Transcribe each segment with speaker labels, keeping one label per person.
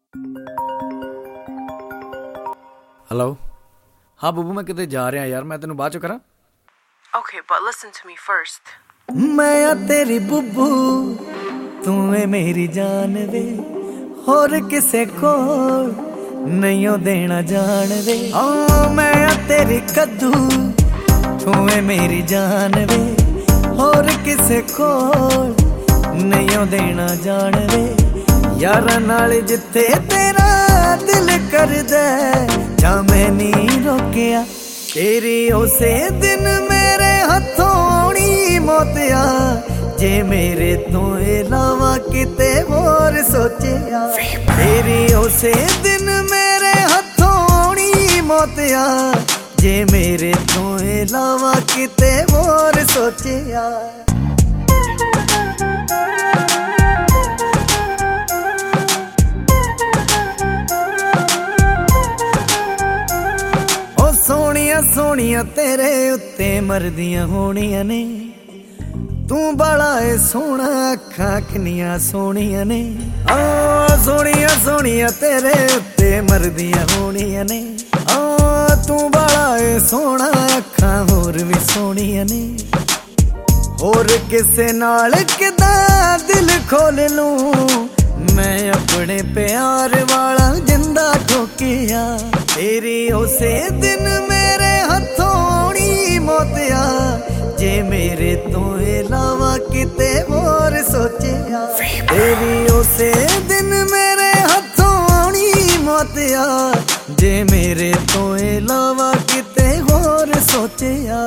Speaker 1: Hello. ਹਾਂ ਬੱਬੂ, ਮੈਂ ਕਿਤੇ ਜਾ ਰਿਹਾ ਯਾਰ, ਮੈਂ ਤੈਨੂੰ ਬਾਅਦ ਚੋਂ ਕਰਾਂ?
Speaker 2: Okay, but listen to me first.
Speaker 3: मैं आ तेरी बुब्बू तू है मेरी जान वे होर किसे को नहीं ओ देना जान वे। मैं आ तेरी कद्दू तू है मेरी जान वे होर किसे को नहीं ओ देना जान वे। यारा नाल जिथे तेरा दिल कर दे जा मैं नहीं रोकिया तेरी उसे दिन मेरे हथों आउणी मोतिया जे मेरे तो इलावा किते होर सोचिया तेरी उसे दिन मेरे हथों आउणी मोतिया जे मेरे तो इलावा किते होर सोचिया। सोनिया सोनिया तेरे उत्ते मरदियां होनियां ने तू बड़ा है सोना अखां किन्नियां सोनियां ने। सोनिया सोनिया तेरे उत्ते मरदियां होनियां ने तू बड़ा है सोना अखां होर भी सोनियां ने। होर किसे नाल किदां दिल खोल लूं मैं अपने प्यार वाला जिंदा ठोकिया तेरी उसे दिन मेरे हथों आउणी मोतिया जे मेरे तो इलावा किते होर सोचिया तेरी उसे दिन मेरे हथों आउणी मोतिया जे मेरे तो इलावा किते होर सोचिया।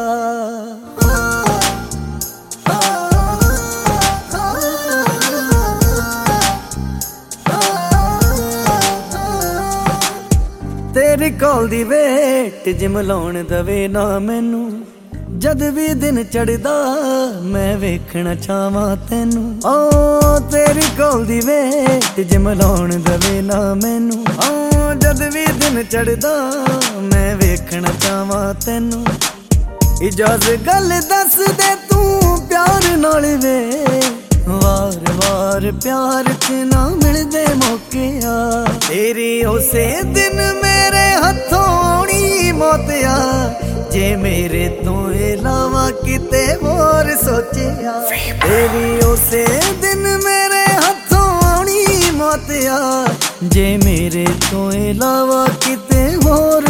Speaker 3: तेरी कॉल दी वेट जिम लाउण दवे ना मैनू जद भी दिन चढ़दा मैं वेखना चाहवां तैनू। तेरी कॉल दी वेट जिम लाउण दवे ना मैनू जद भी दिन चढ़दा मैं वेखना चाहवां तैनू। इजाज़त गल दस दे तू प्यार नाल वे वार वार प्यार च ना मिलदे मौके आ तेरी उसे दिन मेरे हथों आउणी मोतिया जे मेरे तो इलावा किते होर सोचिया तेरी उसे दिन मेरे हथों आउणी मोतिया जे मेरे तो इलावा किते होर